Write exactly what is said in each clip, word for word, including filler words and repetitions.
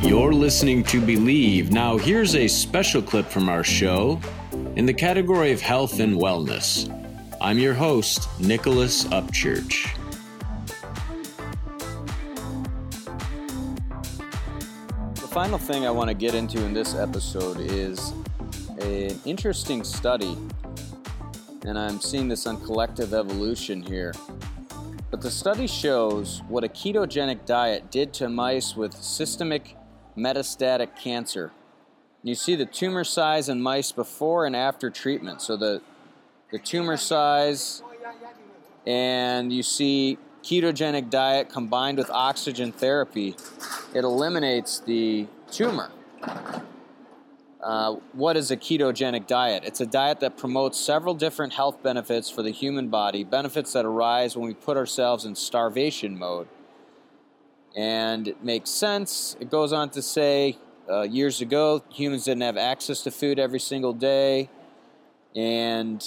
You're listening to Believe. Now, here's a special clip from our show in the category of health and wellness. I'm your host, Nicholas Upchurch. The final thing I want to get into in this episode is an interesting study, and I'm seeing this on Collective Evolution here. But the study shows what a ketogenic diet did to mice with systemic metastatic cancer. You see the tumor size in mice before and after treatment. So the, the tumor size, and you see ketogenic diet combined with oxygen therapy. It eliminates the tumor. Uh, what is a ketogenic diet? It's a diet that promotes several different health benefits for the human body, benefits that arise when we put ourselves in starvation mode. And it makes sense. It goes on to say, uh, years ago, humans didn't have access to food every single day. And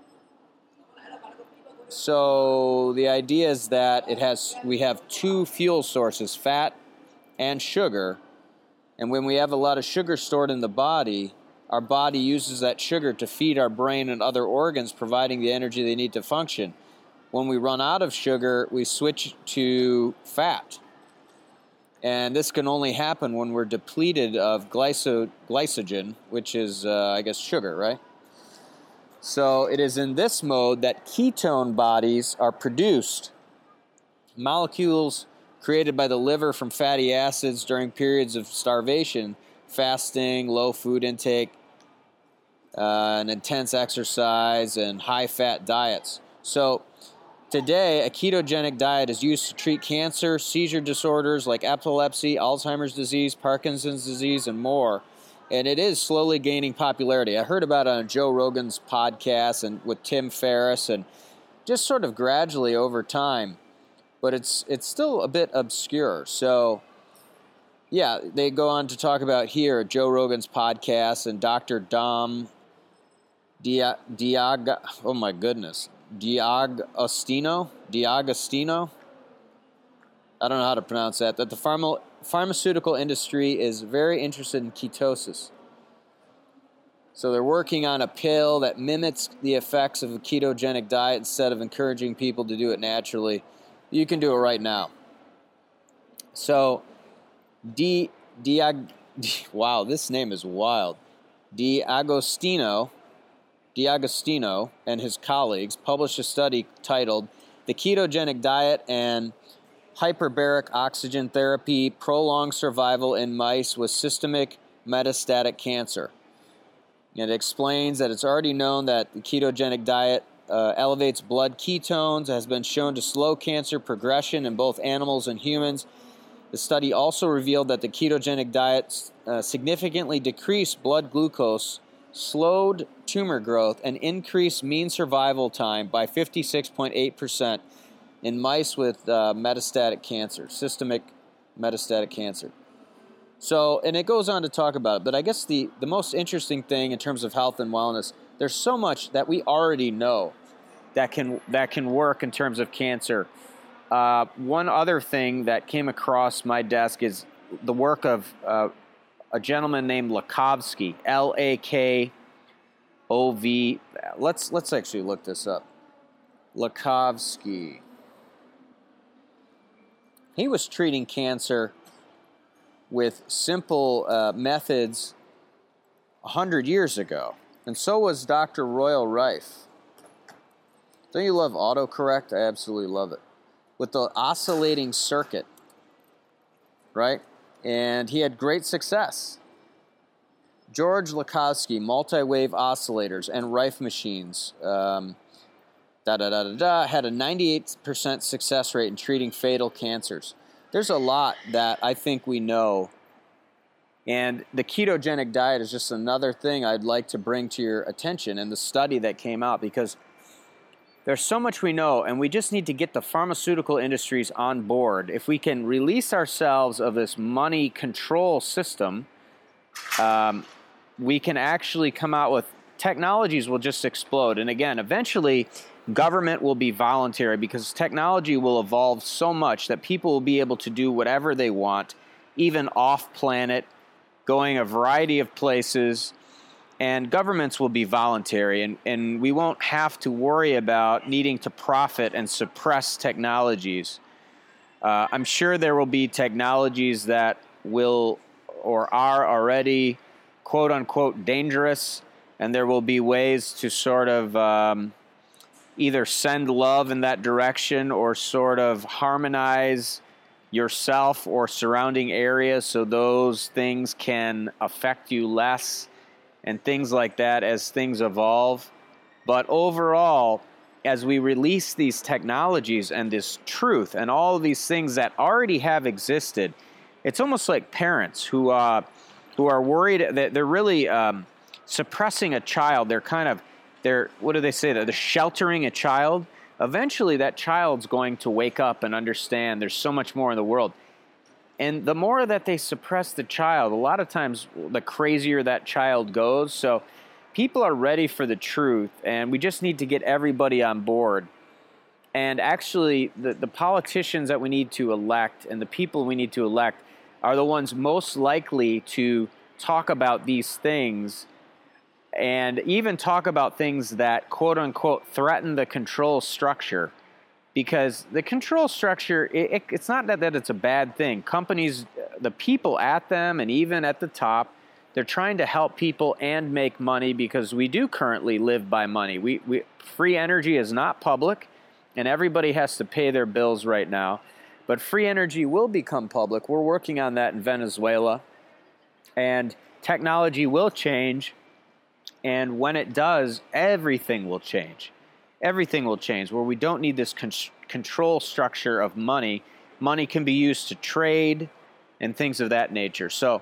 so the idea is that it has we have two fuel sources, fat and sugar. And when we have a lot of sugar stored in the body, our body uses that sugar to feed our brain and other organs, providing the energy they need to function. When we run out of sugar, we switch to fat. And this can only happen when we're depleted of glyco- glycogen, which is, uh, I guess, sugar, right? So it is in this mode that ketone bodies are produced. Molecules created by the liver from fatty acids during periods of starvation, fasting, low food intake, uh, and intense exercise, and high-fat diets. So today, a ketogenic diet is used to treat cancer, seizure disorders like epilepsy, Alzheimer's disease, Parkinson's disease, and more. And it is slowly gaining popularity. I heard about it on Joe Rogan's podcast and with Tim Ferriss, and just sort of gradually over time. But it's it's still a bit obscure. So, yeah, they go on to talk about here Joe Rogan's podcast and Doctor Dom Dia, Diag, oh my goodness, D'Agostino, D'Agostino. I don't know how to pronounce that. That the pharma, pharmaceutical industry is very interested in ketosis. So they're working on a pill that mimics the effects of a ketogenic diet instead of encouraging people to do it naturally. You can do it right now. So, D, Diag, wow, this name is wild. D'Agostino, D'Agostino and his colleagues published a study titled "The Ketogenic Diet and Hyperbaric Oxygen Therapy Prolonged Survival in Mice with Systemic Metastatic Cancer." It explains that it's already known that the ketogenic diet uh, elevates blood ketones, has been shown to slow cancer progression in both animals and humans. The study also revealed that the ketogenic diet uh, significantly decreased blood glucose, slowed tumor growth, and increased mean survival time by fifty-six point eight percent in mice with uh, metastatic cancer, systemic metastatic cancer. So, and it goes on to talk about it, but I guess the, the most interesting thing in terms of health and wellness, there's so much that we already know that can that can work in terms of cancer. Uh, one other thing that came across my desk is the work of uh, a gentleman named Lakovsky, L A K O V. Let's let's actually look this up. Lakovsky. He was treating cancer with simple uh, methods one hundred years ago, and so was Doctor Royal Rife. Don't you love autocorrect? I absolutely love it. With the oscillating circuit, right? And he had great success. George Lakovsky, multi-wave oscillators and Rife machines, um, da da da da da, had a ninety-eight percent success rate in treating fatal cancers. There's a lot that I think we know, and the ketogenic diet is just another thing I'd like to bring to your attention in the study that came out, because there's so much we know, and we just need to get the pharmaceutical industries on board. If we can release ourselves of this money control system, um, we can actually come out with technologies will just explode. And again, eventually, government will be voluntary, because technology will evolve so much that people will be able to do whatever they want even off planet, going a variety of places. And governments will be voluntary, and, and we won't have to worry about needing to profit and suppress technologies. Uh, I'm sure there will be technologies that will or are already quote-unquote dangerous, and there will be ways to sort of um, either send love in that direction or sort of harmonize yourself or surrounding areas so those things can affect you less, and things like that as things evolve. But overall, as we release these technologies and this truth and all of these things that already have existed, it's almost like parents who uh, who are worried that they're really um, suppressing a child. They're kind of, they're, what do they say? They're sheltering a child. Eventually that child's going to wake up and understand there's so much more in the world. And the more that they suppress the child, a lot of times the crazier that child goes. So people are ready for the truth, and we just need to get everybody on board. And actually, the, the politicians that we need to elect and the people we need to elect are the ones most likely to talk about these things and even talk about things that, quote-unquote, threaten the control structure. Because the control structure, it, it, it's not that, that it's a bad thing. Companies, the people at them and even at the top, they're trying to help people and make money, because we do currently live by money. We, we free energy is not public, and everybody has to pay their bills right now. But free energy will become public. We're working on that in Venezuela. And technology will change. And when it does, everything will change. Everything will change, where we don't need this con- control structure of money. Money can be used to trade and things of that nature. So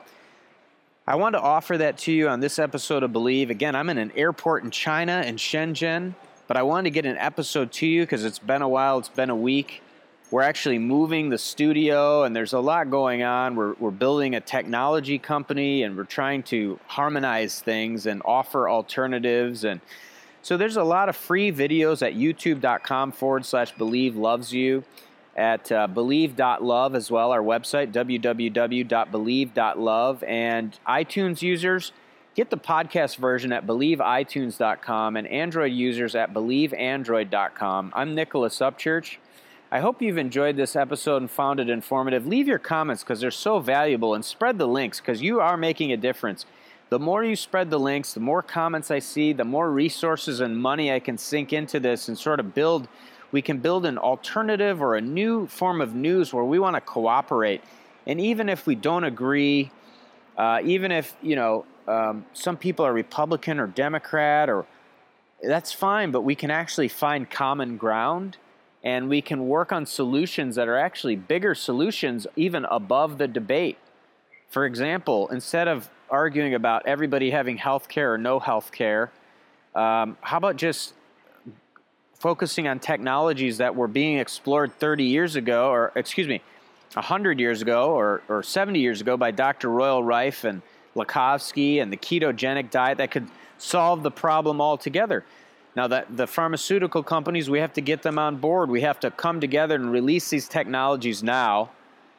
I want to offer that to you on this episode of Believe. Again, I'm in an airport in China, in Shenzhen, but I wanted to get an episode to you because it's been a while. It's been a week. We're actually moving the studio, and there's a lot going on. We're, we're building a technology company, and we're trying to harmonize things and offer alternatives. And so there's a lot of free videos at youtube.com forward slash Believe Loves You, at uh, believe dot love as well, our website, w w w dot believe dot love. And iTunes users, get the podcast version at believe i tunes dot com, and Android users at believe android dot com. I'm Nicholas Upchurch. I hope you've enjoyed this episode and found it informative. Leave your comments because they're so valuable, and spread the links because you are making a difference. The more you spread the links, the more comments I see, the more resources and money I can sink into this and sort of build, we can build an alternative or a new form of news where we want to cooperate. And even if we don't agree, uh, even if, you know, um, some people are Republican or Democrat, or that's fine, but we can actually find common ground, and we can work on solutions that are actually bigger solutions even above the debate. For example, instead of arguing about everybody having health care or no health care, um, how about just focusing on technologies that were being explored thirty years ago, or excuse me, one hundred years ago or, or seventy years ago by Doctor Royal Rife and Lakovsky and the ketogenic diet that could solve the problem altogether. Now, that the pharmaceutical companies, we have to get them on board. We have to come together and release these technologies now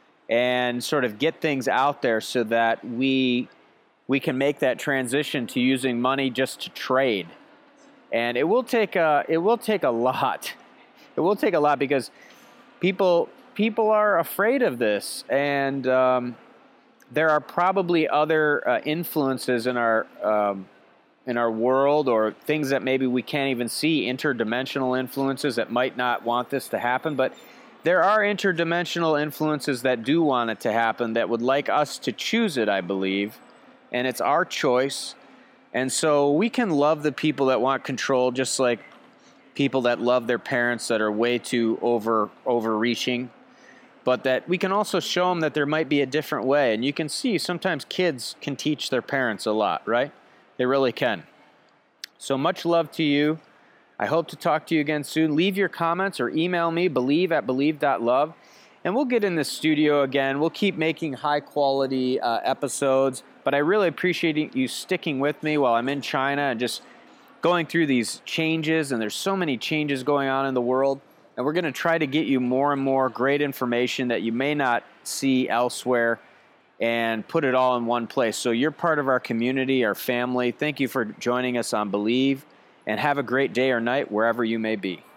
and sort of get things out there so that we we can make that transition to using money just to trade. And it will take a it will take a lot. It will take a lot because people people are afraid of this, and um, there are probably other uh, influences in our um, in our world, or things that maybe we can't even see, interdimensional influences that might not want this to happen. But there are interdimensional influences that do want it to happen, that would like us to choose it, I believe. And it's our choice. And so we can love the people that want control, just like people that love their parents that are way too over overreaching. But that we can also show them that there might be a different way. And you can see sometimes kids can teach their parents a lot, right? They really can. So much love to you. I hope to talk to you again soon. Leave your comments or email me, believe at believe dot love. And we'll get in the studio again. We'll keep making high-quality uh, episodes. But I really appreciate you sticking with me while I'm in China and just going through these changes. And there's so many changes going on in the world. And we're going to try to get you more and more great information that you may not see elsewhere. and put it all in one place. So you're part of our community, our family. Thank you for joining us on Believe, and have a great day or night wherever you may be.